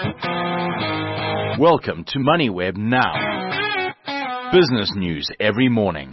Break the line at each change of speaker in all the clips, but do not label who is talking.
Welcome to MoneyWeb Now. Business news every morning.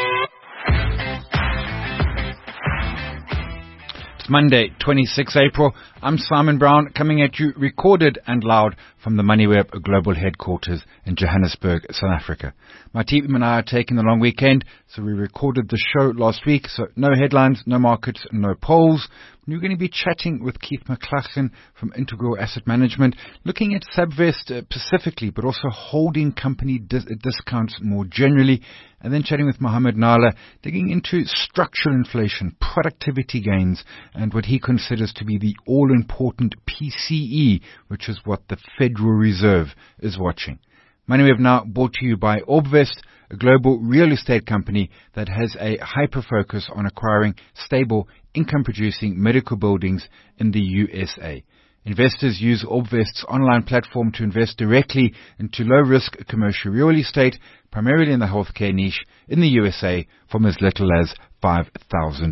It's Monday, 26 April. I'm Simon Brown, coming at you recorded and loud from the MoneyWeb global headquarters in Johannesburg, South Africa. My team and I are taking the long weekend, so we recorded the show last week, so no headlines, no markets, no polls. We're going to be chatting with Keith McLachlan from Integral Asset Management, looking at Subvest specifically, but also holding company discounts more generally, and then chatting with Mohammed Nala, digging into structural inflation, productivity gains, and what he considers to be the all-important PCE, which is what the Federal Reserve is watching. MoneyWeb Now brought to you by Orbvest, a global real estate company that has a hyper-focus on acquiring stable, income-producing medical buildings in the USA. Investors use Orbvest's online platform to invest directly into low-risk commercial real estate, primarily in the healthcare niche in the USA, from as little as $5,000.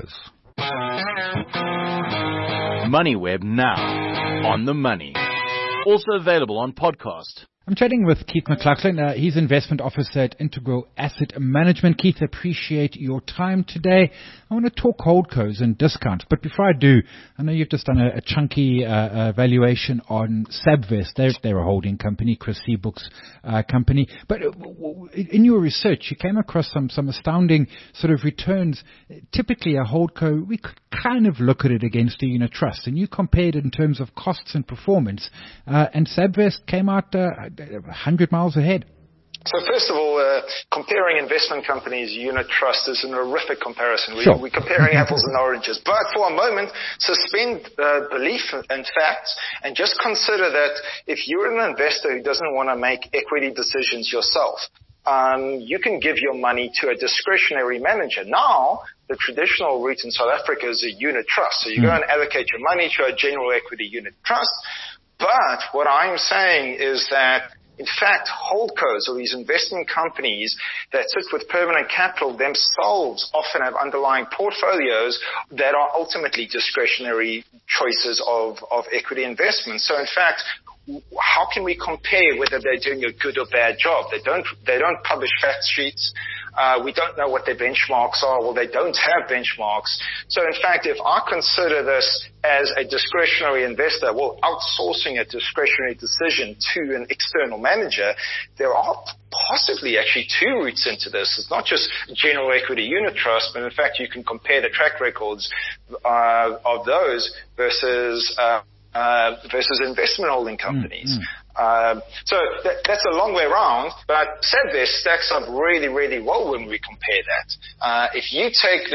MoneyWeb Now. On the money. Also available on podcast.
I'm chatting with Keith McLachlan. He's Investment Officer at Integral Asset Management. Keith, appreciate your time today. I want to talk holdcos and discounts. But before I do, I know you've just done a chunky valuation on Subvest. They're a holding company, Chris Seabook's company. But in your research, you came across some astounding sort of returns. Typically, a holdco, we could kind of look at it against a unit trust. And you compared it in terms of costs and performance. And Subvest came out 100 miles ahead.
So first of all, comparing investment companies, unit trust is an horrific comparison. We're comparing apples and oranges. But for a moment, suspend belief and facts and just consider that if you're an investor who doesn't want to make equity decisions yourself, you can give your money to a discretionary manager. Now, the traditional route in South Africa is a unit trust. So you go and allocate your money to a general equity unit trust. But what I'm saying is that, in fact, holdcos, or these investment companies that sit with permanent capital themselves often have underlying portfolios that are ultimately discretionary choices of equity investment. So, in fact, how can we compare whether they're doing a good or bad job? They don't publish fact sheets. We don't know what their benchmarks are. Well, they don't have benchmarks. So, in fact, if I consider this as a discretionary investor, well, outsourcing a discretionary decision to an external manager, there are possibly actually two routes into this. It's not just general equity unit trust, but in fact, you can compare the track records of those versus investment holding companies. So that's a long way around, but Subvest stacks up really, really well when we compare that. If you take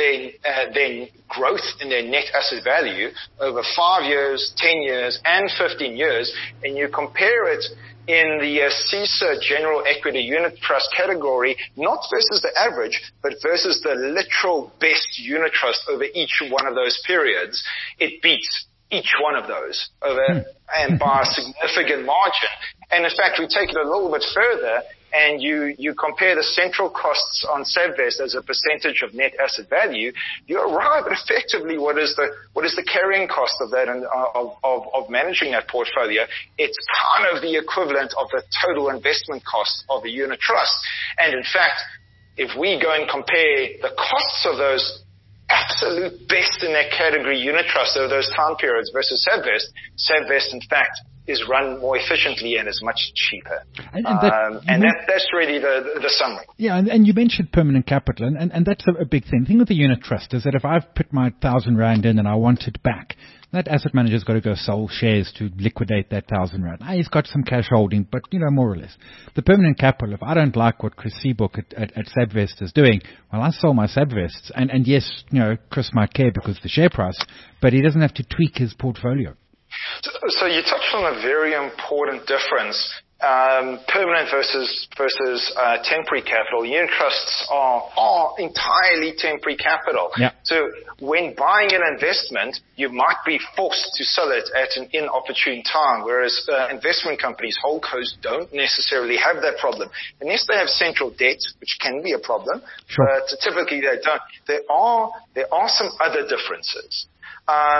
their growth in their net asset value over 5 years, 10 years, and 15 years, and you compare it in the CISA General Equity Unit Trust category, not versus the average, but versus the literal best unit trust over each one of those periods, it beats each one of those over and by a significant margin. And in fact, we take it a little bit further and you compare the central costs on Subvest as a percentage of net asset value, you arrive at effectively what is the carrying cost of that and of managing that portfolio. It's kind of the equivalent of the total investment cost of a unit trust. And in fact, if we go and compare the costs of those absolute best in that category unit trust over those time periods versus Subvest in fact is run more efficiently and is much cheaper. And that's really the summary.
Yeah, and you mentioned permanent capital, and that's a big thing. The thing with the unit trust is that if I've put my 1,000 Rand in and I want it back, that asset manager's got to go sell shares to liquidate that 1,000 Rand. He's got some cash holding, but, more or less. The permanent capital, if I don't like what Chris Seabook at Subvest is doing, well, I sell my Subvests. And yes, Chris might care because of the share price, but he doesn't have to tweak his portfolio.
So you touched on a very important difference, permanent versus temporary capital. Unit trusts are entirely temporary capital.
Yeah.
So when buying an investment, you might be forced to sell it at an inopportune time, whereas investment companies, holdcos, don't necessarily have that problem. Unless they have central debt, which can be a problem,
sure,
but typically they don't. There are some other differences.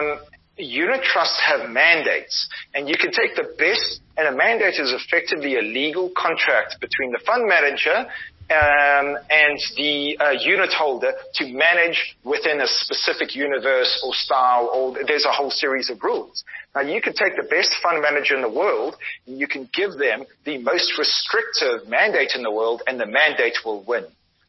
unit trusts have mandates, and you can take the best, and a mandate is effectively a legal contract between the fund manager and the unit holder to manage within a specific universe or style, or there's a whole series of rules. Now, you can take the best fund manager in the world, and you can give them the most restrictive mandate in the world, and the mandate will win.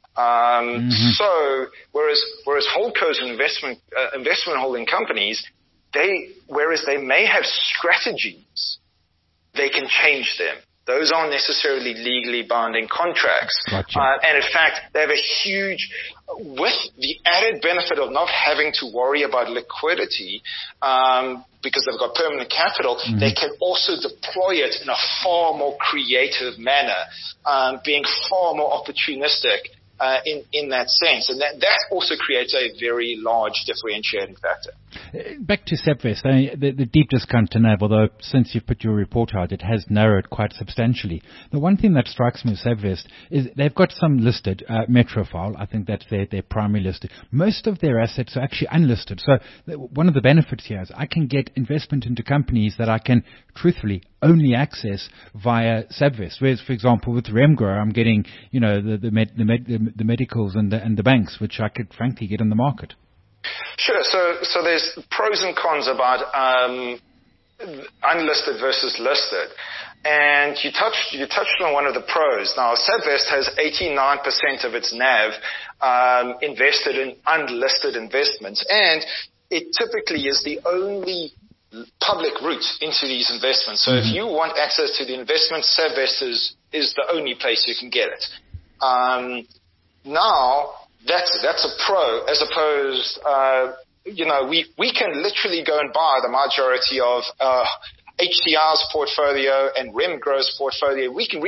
So, whereas holdcos and investment holding companies, whereas they may have strategies, they can change them. Those aren't necessarily legally binding contracts.
Gotcha.
And in fact, they have a huge, with the added benefit of not having to worry about liquidity, because they've got permanent capital, they can also deploy it in a far more creative manner, being far more opportunistic in that sense. And that also creates a very large differentiating factor.
Back to Sebvest, the deep discount to NAV, although since you've put your report out, it has narrowed quite substantially. The one thing that strikes me with Sebvest is they've got some listed, Metrofile, I think that's their primary listed. Most of their assets are actually unlisted. So one of the benefits here is I can get investment into companies that I can truthfully only access via Sebvest. Whereas, for example, with Remgro, I'm getting, the medicals and the banks, which I could frankly get on the market.
Sure. So there's pros and cons about unlisted versus listed. And you touched on one of the pros. Now, Sebvest has 89% of its NAV invested in unlisted investments, and it typically is the only public route into these investments. So if you want access to the investment, Sebvest is the only place you can get it. Now, that's a pro, as opposed, we can literally go and buy the majority of HCR's portfolio and Remgro's portfolio. We can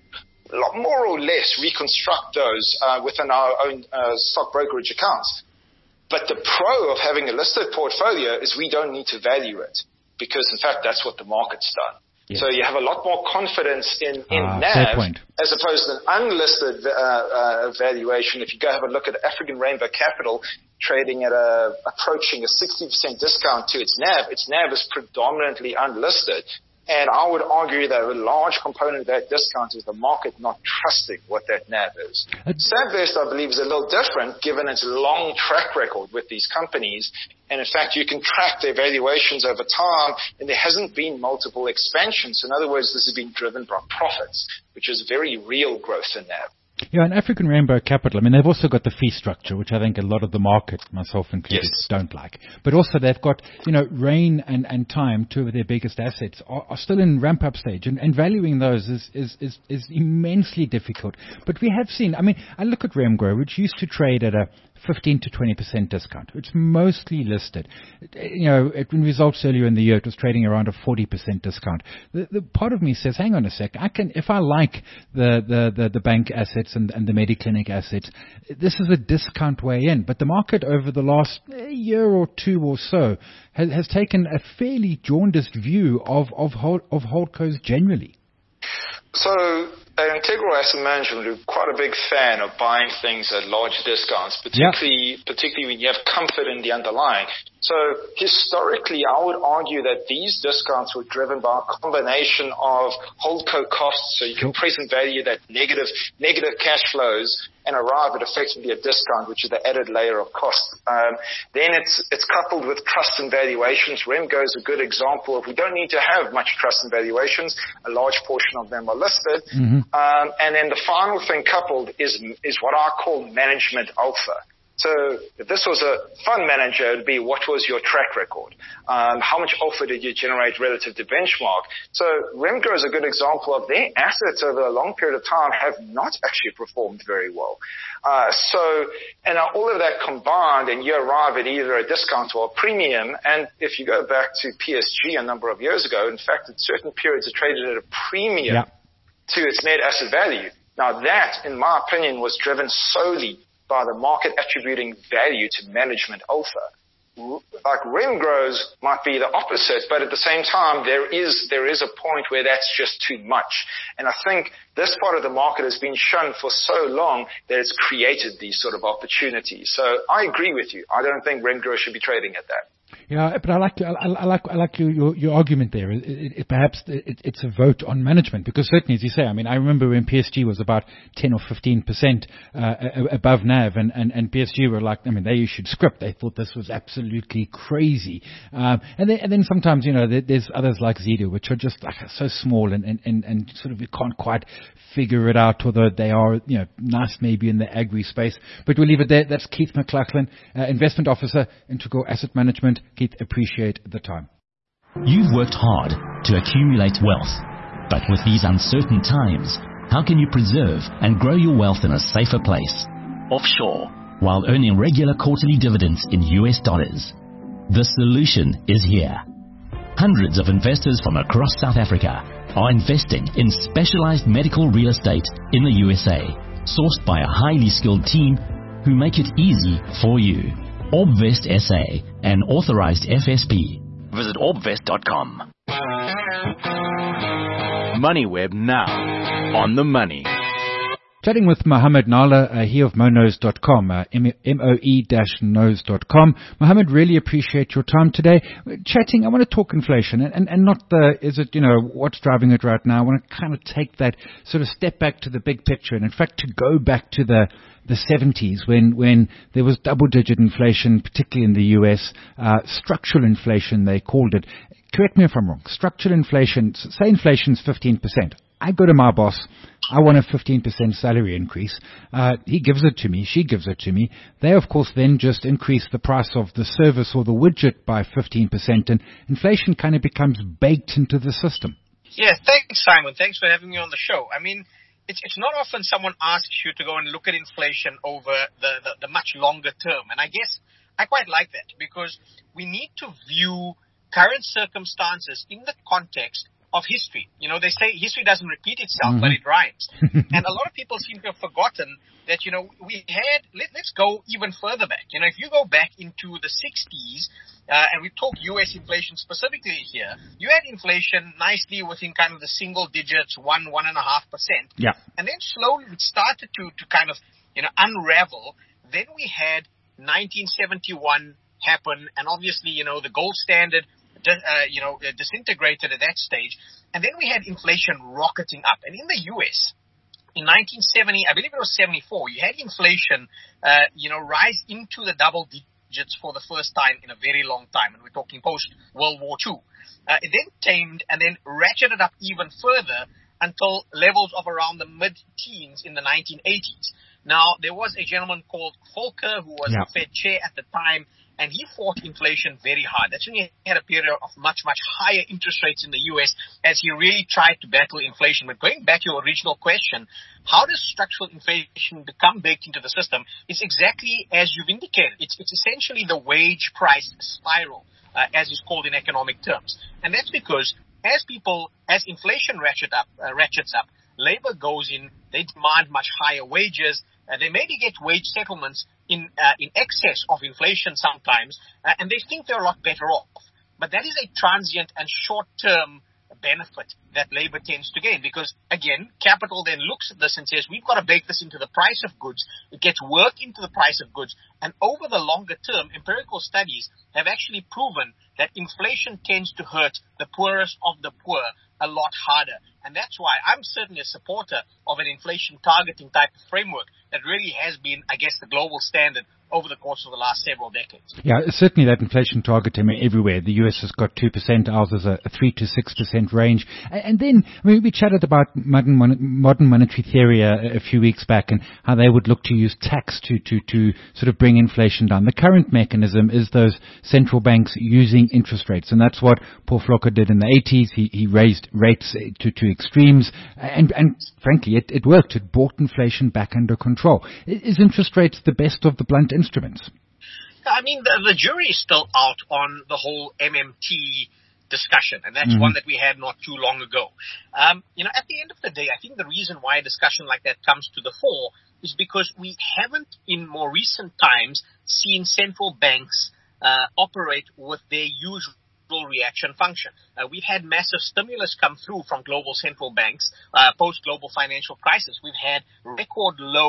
more or less reconstruct those within our own stock brokerage accounts. But the pro of having a listed portfolio is we don't need to value it, because in fact that's what the market's done. Yes. So you have a lot more confidence in NAV as opposed to an unlisted valuation. If you go have a look at African Rainbow Capital trading at approaching a 60% discount to its NAV is predominantly unlisted. And I would argue that a large component of that discount is the market not trusting what that NAV is. Sebvest, I believe, is a little different given its long track record with these companies. And in fact, you can track their valuations over time, and there hasn't been multiple expansions. In other words, this has been driven by profits, which is very real growth in NAV.
Yeah, and African Rainbow Capital, I mean, they've also got the fee structure, which I think a lot of the market, myself included, don't like. But also they've got, Rain and Time, two of their biggest assets, are still in ramp-up stage, and valuing those is immensely difficult. But we have seen, I look at Remgro, which used to trade at a 15 to 20% discount. It's mostly listed. In results earlier in the year, it was trading around a 40% discount. The part of me says, hang on a sec, if I like the bank assets and the Mediclinic assets, this is a discount way in. But the market over the last year or two or so has taken a fairly jaundiced view of holdcos generally.
So, Integral Asset Management, we're quite a big fan of buying things at large discounts, particularly when you have comfort in the underlying. So historically, I would argue that these discounts were driven by a combination of holdco costs, so you can present value that negative cash flows and arrive at effectively a discount, which is the added layer of cost. Then it's coupled with trust and valuations. Remgo is a good example of we don't need to have much trust and valuations. A large portion of them are listed. And then the final thing coupled is what I call management alpha. So if this was a fund manager, it would be what was your track record? How much alpha did you generate relative to benchmark? So Remgo is a good example of their assets over a long period of time have not actually performed very well. And all of that combined, and you arrive at either a discount or a premium. And if you go back to PSG a number of years ago, in fact, at certain periods it traded at a premium to its net asset value. Now that, in my opinion, was driven solely by the market attributing value to management alpha. Like Remgro's might be the opposite, but at the same time, there is a point where that's just too much. And I think this part of the market has been shunned for so long that it's created these sort of opportunities. So I agree with you. I don't think Remgro should be trading at that.
Yeah, but I like your argument there. Perhaps it's a vote on management, because certainly, as you say, I mean, I remember when PSG was about 10 or 15% above NAV, and PSG were like, I mean, they issued script. They thought this was absolutely crazy. And then sometimes, there's others like Zedo, which are just like so small and sort of you can't quite figure it out, although they are, nice maybe in the agri space. But we'll leave it there. That's Keith McLachlan, Investment Officer, Integral Asset Management. Keith, appreciate the time.
You've worked hard to accumulate wealth, but with these uncertain times, how can you preserve and grow your wealth in a safer place? Offshore, while earning regular quarterly dividends in US dollars. The solution is here. Hundreds of investors from across South Africa are investing in specialized medical real estate in the USA, sourced by a highly skilled team who make it easy for you. Orbvest SA, an authorized FSP. Visit orbvest.com.
MoneyWeb now, on the money.
Chatting with Mohammed Nala, he of Moenose.com, MOE-nose.com. Mohammed, really appreciate your time today. Chatting, I want to talk inflation and not what's driving it right now. I want to kind of take that sort of step back to the big picture, and in fact to go back to the 70s when there was double-digit inflation, particularly in the US, structural inflation they called it. Correct me if I'm wrong. Structural inflation, say inflation's 15%. I go to my boss, I want a 15% salary increase. He gives it to me, she gives it to me. They, of course, then just increase the price of the service or the widget by 15%, and inflation kind of becomes baked into the system.
Yeah, thanks, Simon. Thanks for having me on the show. I mean, it's not often someone asks you to go and look at inflation over the much longer term. And I guess I quite like that, because we need to view current circumstances in the context of history. They say history doesn't repeat itself, but it rhymes. And a lot of people seem to have forgotten that, we had, let's go even further back. If you go back into the 60s, and we talk U.S. inflation specifically here, you had inflation nicely within kind of the single digits, 1.5%.
Yeah.
And then slowly it started to kind of, unravel. Then we had 1971 happen, and obviously, the gold standard disintegrated at that stage. And then we had inflation rocketing up. And in the U.S., in 1970, I believe it was 74, you had inflation, rise into the double digits for the first time in a very long time. And we're talking post-World War II. It then tamed and then ratcheted up even further until levels of around the mid-teens in the 1980s. Now, there was a gentleman called Volcker who was the Fed chair at the time, and he fought inflation very hard. That's when he had a period of much, much higher interest rates in the U.S. as he really tried to battle inflation. But going back to your original question, how does structural inflation become baked into the system? It's exactly as you've indicated. It's essentially the wage price spiral, as is called in economic terms. And that's because as inflation ratchets up, labor goes in, they demand much higher wages. They maybe get wage settlements in excess of inflation sometimes, and they think they're a lot better off. But that is a transient and short-term benefit that labor tends to gain, because, again, capital then looks at this and says, we've got to bake this into the price of goods. It gets work into the price of goods. And over the longer term, empirical studies have actually proven that inflation tends to hurt the poorest of the poor a lot harder. And that's why I'm certainly a supporter of an inflation targeting type of framework that really has been, I guess, the global standard over the course of the last several decades.
Yeah, certainly that inflation target, everywhere. The US has got 2%, ours is a 3 to 6% range. And then, we chatted about modern monetary theory a few weeks back, and how they would look to use tax to sort of bring inflation down. The current mechanism is those central banks using interest rates, and that's what Paul Volcker did in the 80s. He raised rates to extremes, and frankly, it worked. It brought inflation back under control. Is interest rates the best of the blunt instruments?
I mean, the jury is still out on the whole MMT discussion, and that's one that we had not too long ago. At the end of the day, I think the reason why a discussion like that comes to the fore is because we haven't, in more recent times, seen central banks operate with their usual reaction function. We've had massive stimulus come through from global central banks post-global financial crisis. We've had record low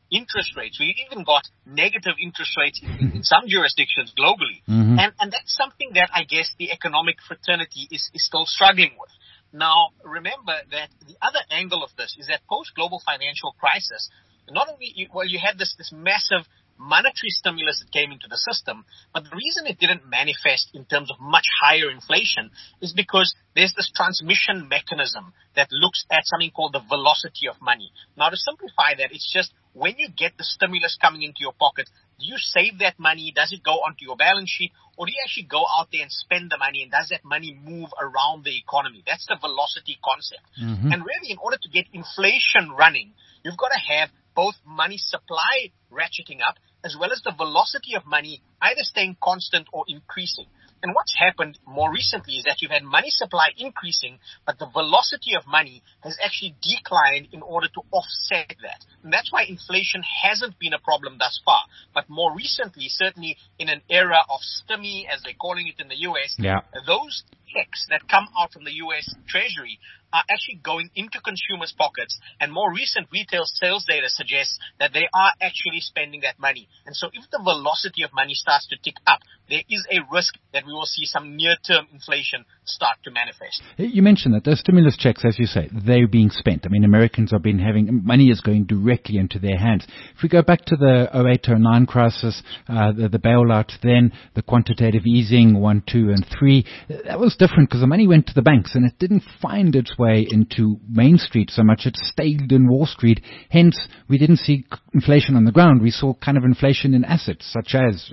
interest rates. We even got negative interest rates in some jurisdictions globally. And that's something that I guess the economic fraternity is still struggling with. Now, remember that the other angle of this is that post-global financial crisis, not only, you had this massive monetary stimulus that came into the system, but the reason it didn't manifest in terms of much higher inflation is because there's this transmission mechanism that looks at something called the velocity of money. Now, to simplify that, it's just when you get the stimulus coming into your pocket, do you save that money? Does it go onto your balance sheet? Or do you actually go out there and spend the money? And does that money move around the economy? That's the velocity concept. And really, in order to get inflation running, you've got to have both money supply ratcheting up as well as the velocity of money either staying constant or increasing. And what's happened more recently is that you've had money supply increasing, but the velocity of money has actually declined in order to offset that. And that's why inflation hasn't been a problem thus far. But more recently, certainly in an era of stimmy, as they're calling it in the U.S., those checks that come out from the U.S. Treasury are actually going into consumers' pockets, and more recent retail sales data suggests that they are actually spending that money. And so if the velocity of money starts to tick up, there is a risk that we will see some near-term inflation start to manifest.
You mentioned that those stimulus checks, as you say, they're being spent. I mean, Americans have been having, money is going directly into their hands. If we go back to the 08-09 crisis, the bailout then, the quantitative easing 1, 2, and 3, that was different because the money went to the banks and it didn't find its way into Main Street so much. It stayed in Wall Street. Hence, we didn't see inflation on the ground. We saw kind of inflation in assets such as,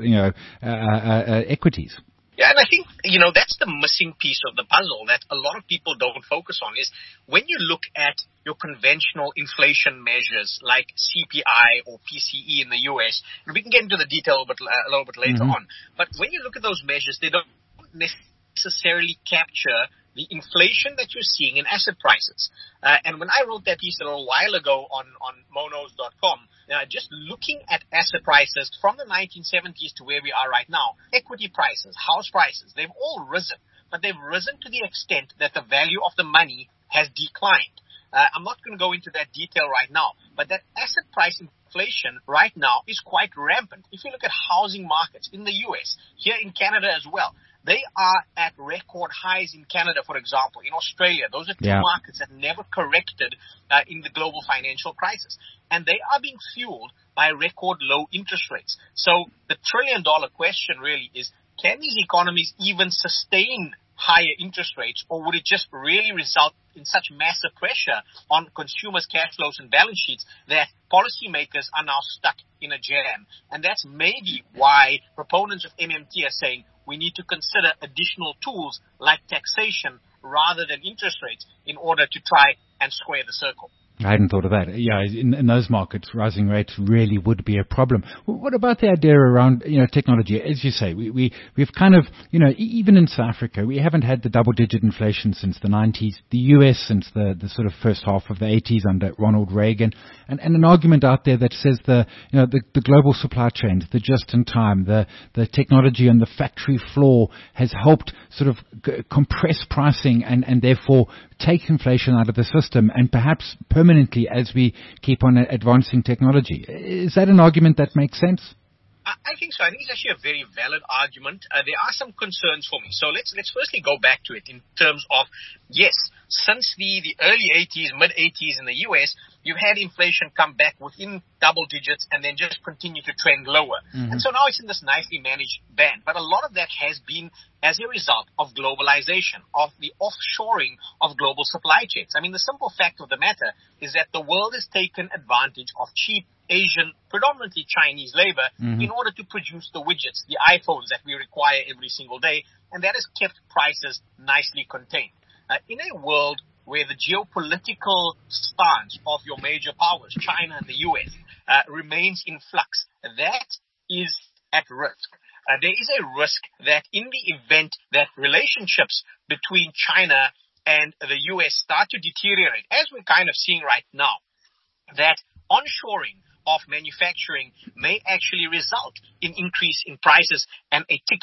equities.
Yeah, and I think, that's the missing piece of the puzzle that a lot of people don't focus on is when you look at your conventional inflation measures like CPI or PCE in the U.S., and we can get into the detail a little bit later on, but when you look at those measures, they don't necessarily capture the inflation that you're seeing in asset prices. And when I wrote that piece a little while ago on monos.com, just looking at asset prices from the 1970s to where we are right now, equity prices, house prices, they've all risen, but they've risen to the extent that the value of the money has declined. I'm not going to go into that detail right now, but that asset price inflation right now is quite rampant. If you look at housing markets in the U.S., here in Canada as well, they are at record highs in Canada, for example. In Australia, those are two markets that never corrected in the global financial crisis. And they are being fueled by record low interest rates. So the trillion-dollar question really is, can these economies even sustain higher interest rates, or would it just really result in such massive pressure on consumers' cash flows and balance sheets that policymakers are now stuck in a jam? And that's maybe why proponents of MMT are saying we need to consider additional tools like taxation rather than interest rates in order to try and square the circle.
I hadn't thought of that. Yeah, in those markets, rising rates really would be a problem. What about the idea around, technology? As you say, we've kind of, even in South Africa, we haven't had the double-digit inflation since the 90s. The US since the sort of first half of the 80s under Ronald Reagan, and an argument out there that says the global supply chains, the just-in-time, the technology on the factory floor has helped sort of compress pricing and therefore take inflation out of the system and perhaps permanently as we keep on advancing technology. Is that an argument that makes sense?
I think so. I think it's actually a very valid argument. There are some concerns for me. So let's firstly go back to it in terms of, yes, since the early 80s, mid-80s in the U.S., you've had inflation come back within double digits and then just continue to trend lower. And so now it's in this nicely managed band. But a lot of that has been as a result of globalization, of the offshoring of global supply chains. I mean, the simple fact of the matter is that the world has taken advantage of cheap Asian, predominantly Chinese labor in order to produce the widgets, the iPhones that we require every single day, and that has kept prices nicely contained. In a world where the geopolitical stance of your major powers, China and the U.S., remains in flux, that is at risk. There is a risk that in the event that relationships between China and the U.S. start to deteriorate, as we're kind of seeing right now, that onshoring of manufacturing may actually result in increase in prices and a tick up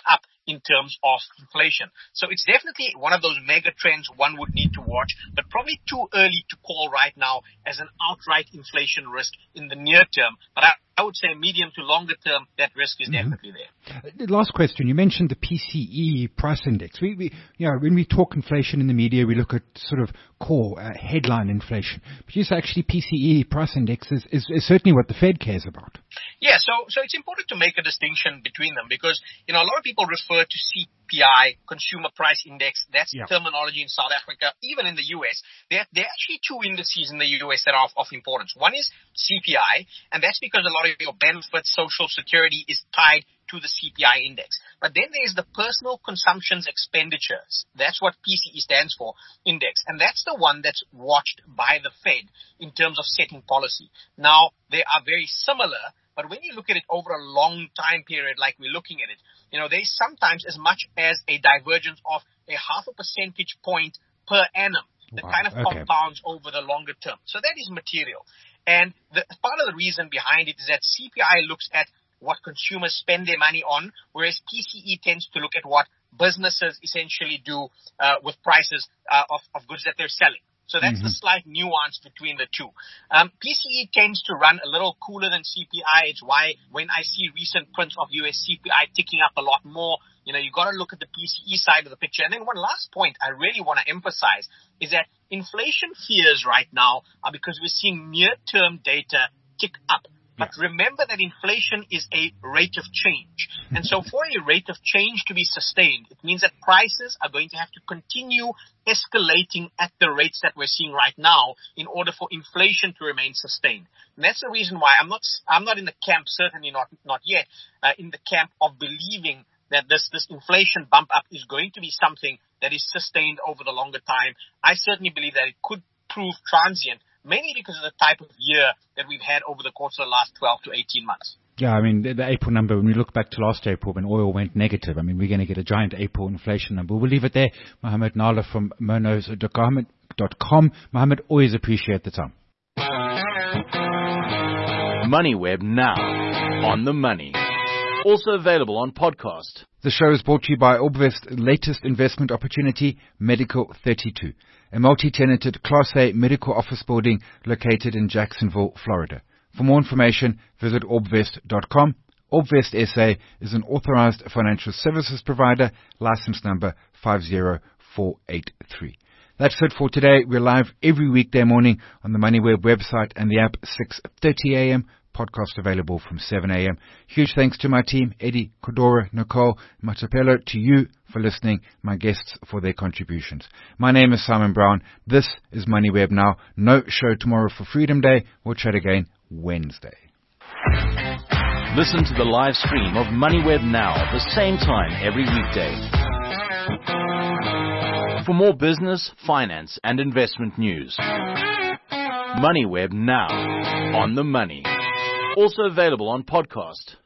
in terms of inflation. So it's definitely one of those mega trends one would need to watch, but probably too early to call right now as an outright inflation risk in the near term. But I would say medium to longer term, that risk is definitely there.
The last question, you mentioned the PCE price index. We when we talk inflation in the media, we look at sort of core headline inflation. But you say actually PCE price index is certainly what the Fed cares about.
Yeah, so it's important to make a distinction between them because, a lot of people refer to CPI, Consumer Price Index. That's terminology in South Africa, even in the U.S. There are actually two indices in the U.S. that are of importance. One is CPI, and that's because a lot of your benefits, Social Security is tied to the CPI index. But then there's the Personal Consumptions Expenditures. That's what PCE stands for, index. And that's the one that's watched by the Fed in terms of setting policy. Now, they are very similar, but when you look at it over a long time period like we're looking at it, there's sometimes as much as a divergence of a 0.5 percentage point per annum that kind of compounds over the longer term. So that is material. And part of the reason behind it is that CPI looks at what consumers spend their money on, whereas PCE tends to look at what businesses essentially do with prices of goods that they're selling. So that's the slight nuance between the two. PCE tends to run a little cooler than CPI. It's why when I see recent prints of US CPI ticking up a lot more, you got to look at the PCE side of the picture. And then one last point I really want to emphasize is that inflation fears right now are because we're seeing near-term data tick up. But remember that inflation is a rate of change. And so for a rate of change to be sustained, it means that prices are going to have to continue escalating at the rates that we're seeing right now in order for inflation to remain sustained. And that's the reason why I'm not in the camp, certainly not yet, in the camp of believing that this inflation bump up is going to be something that is sustained over the longer time. I certainly believe that it could prove transient, mainly because of the type of year that we've had over the course of the last 12 to 18 months.
Yeah, I mean, the April number, when we look back to last April when oil went negative, I mean, we're going to get a giant April inflation number. We'll leave it there. Mohammed Nala from monos.com. Mohammed, always appreciate the time.
MoneyWeb now, on the money. Also available on podcast.
The show is brought to you by Orbvest's latest investment opportunity, Medical 32, a multi-tenanted Class A medical office building located in Jacksonville, Florida. For more information, visit orbvest.com. Orbvest SA is an authorized financial services provider, license number 50483. That's it for today. We're live every weekday morning on the MoneyWeb website and the app 6:30 a.m. Podcast available from 7 a.m. Huge thanks to my team, Eddie, Kodora, Nicole, Matapelo, to you for listening, my guests for their contributions. My name is Simon Brown. This is MoneyWeb Now. No show tomorrow for Freedom Day. We'll chat again Wednesday.
Listen to the live stream of MoneyWeb Now at the same time every weekday. For more business, finance, and investment news. MoneyWeb Now, on the money. Also available on podcast.